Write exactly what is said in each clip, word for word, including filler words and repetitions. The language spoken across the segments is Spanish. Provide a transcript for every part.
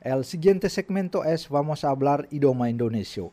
El siguiente segmento es Vamos a hablar idioma indonesio.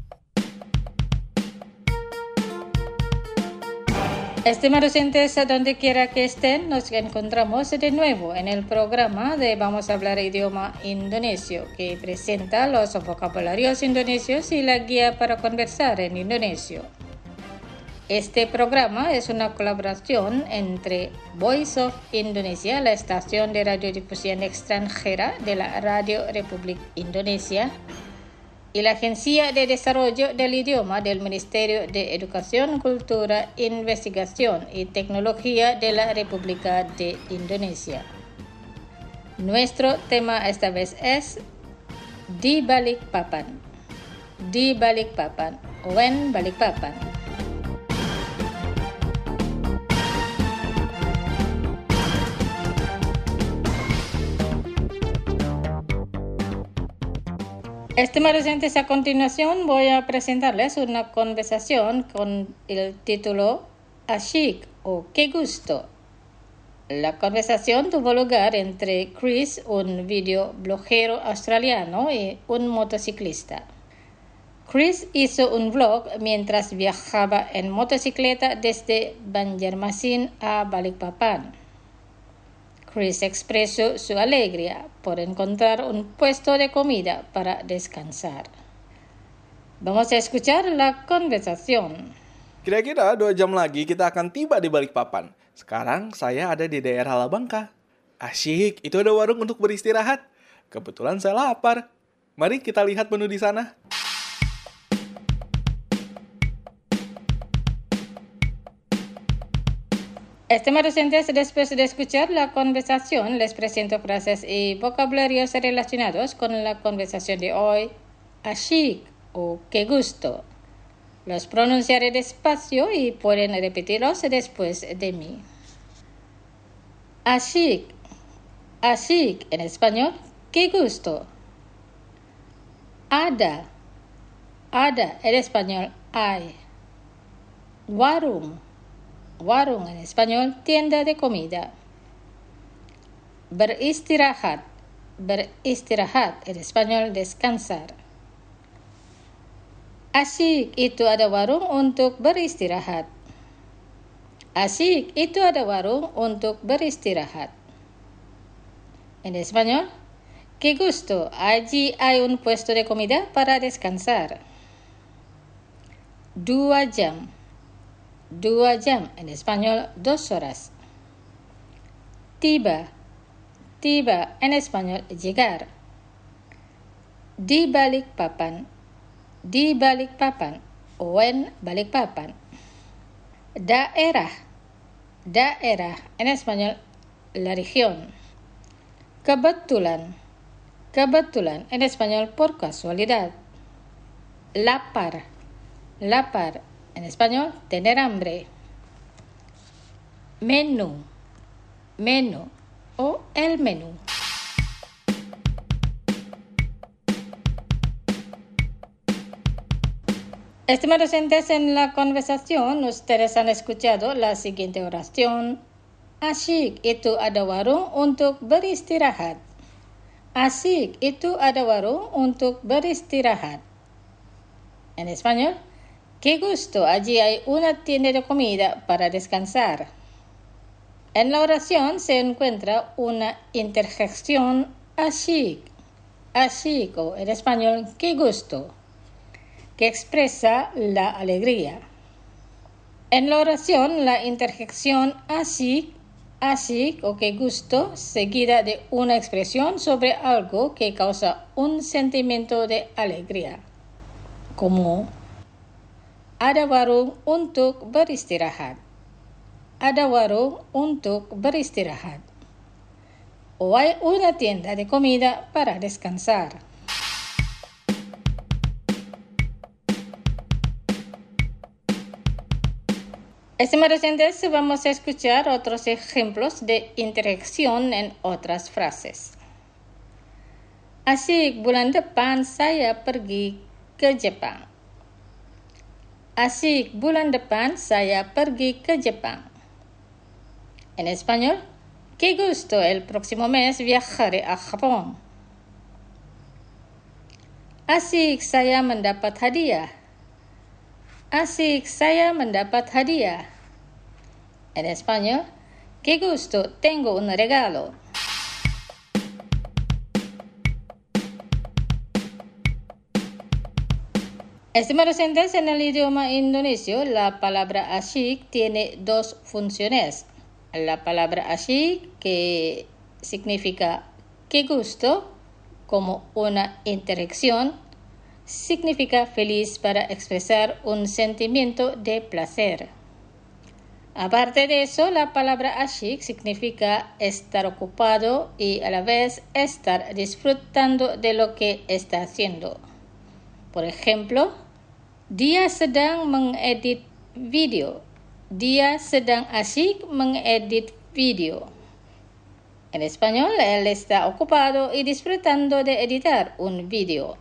Estimados oyentes, a donde quiera que estén, nos encontramos de nuevo en el programa de Vamos a hablar idioma indonesio, que presenta los vocabularios indonesios y la guía para conversar en indonesio. Este programa es una colaboración entre Voice of Indonesia, la estación de radiodifusión extranjera de la Radio Republik Indonesia, y la Agencia de Desarrollo del Idioma del Ministerio de Educación, Cultura, Investigación y Tecnología de la República de Indonesia. Nuestro tema esta vez es Di Balikpapan. Di Balikpapan o en Balikpapan. Estimados oyentes, a continuación voy a presentarles una conversación con el título Asyik o Qué gusto. La conversación tuvo lugar entre Chris, un videoblogero australiano, y un motociclista. Chris hizo un vlog mientras viajaba en motocicleta desde Banjarmasin a Balikpapan. Chris expresó su alegría por encontrar un puesto de comida para descansar. Vamos a escuchar la conversación. Kira-kira dua jam lagi kita akan tiba di Balikpapan. Sekarang saya ada di daerah Labangka. Asyik, itu ada warung untuk beristirahat. Kebetulan saya lapar. Mari kita lihat menu di sana. Estimados oyentes, después de escuchar la conversación, les presento frases y vocabularios relacionados con la conversación de hoy. Asyik o qué gusto. Los pronunciaré despacio y pueden repetirlos después de mí. Asyik. Asyik en español, qué gusto. Ada. Ada en español, hay. Warung. Warung en español, tienda de comida. Beristirahat. Beristirahat en español, descansar. Asyik, itu ada warung untuk beristirahat. Asyik, itu ada warung untuk beristirahat. En español, qué gusto, allí hay un puesto de comida para descansar. Dua jam. Dua jam, en español, dos horas. Tiba. Tiba, en español, llegar. Di Balikpapan. Di Balikpapan o en Balikpapan. Daerah. Daerah, en español, la región. Kebetulan. Kebetulan, en español, por casualidad. Lapar. Lapar, en español, tener hambre. Menú. Menú o el menú. Estimados oyentes, en la conversación ustedes han escuchado la siguiente oración. Asyik, itu ada warung untuk beristirahat. Asyik, itu ada warung untuk beristirahat. En español, qué gusto, allí hay una tienda de comida para descansar. En la oración se encuentra una interjección asyik, asyik o en español, qué gusto, que expresa la alegría. En la oración, la interjección asyik, asyik o qué gusto, seguida de una expresión sobre algo que causa un sentimiento de alegría, como ada warung untuk beristirahat. Ada warung untuk beristirahat. O hay una tienda de comida para descansar. Estimados oyentes, vamos a escuchar otros ejemplos de interjección en otras frases. Asyik, bulan depan saya pergi ke Jepang. Asyik, bulan depan saya pergi ke Jepang. En español, qué gusto, el próximo mes viajaré a Japón. Asik saya mendapat hadiah. Asik saya mendapat hadiah. En español, qué gusto, tengo un regalo. Estimados oyentes, en el idioma indonesio, la palabra asyik tiene dos funciones. La palabra asyik, que significa qué gusto, como una interacción, significa feliz para expresar un sentimiento de placer. Aparte de eso, la palabra asyik significa estar ocupado y a la vez estar disfrutando de lo que está haciendo. Por ejemplo, dia sedang mengedit video. Dia sedang asyik mengedit video. En español, él está ocupado y disfrutando de editar un video.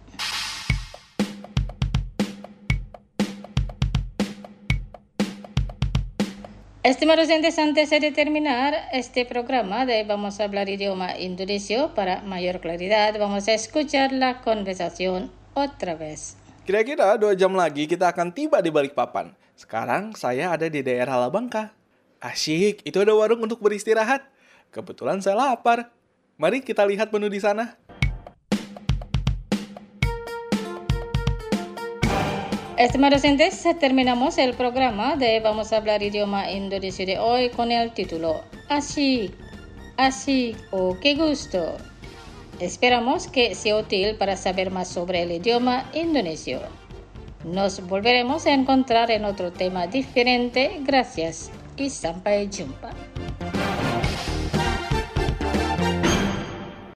Estimados oyentes, antes de terminar este programa de Vamos a hablar idioma indonesio, para mayor claridad, vamos a escuchar la conversación otra vez. Kira-kira dua jam lagi kita akan tiba di Balikpapan. Sekarang saya ada di daerah Labangka. Asyik, itu ada warung untuk beristirahat. Kebetulan saya lapar. Mari kita lihat menu di sana. Estimados oyentes, terminamos el programa de Vamos a hablar idioma indonesio de hoy con el título Asyik, asyik o qué gusto. Esperamos que sea útil para saber más sobre el idioma indonesio. Nos volveremos a encontrar en otro tema diferente. Gracias y sampai jumpa.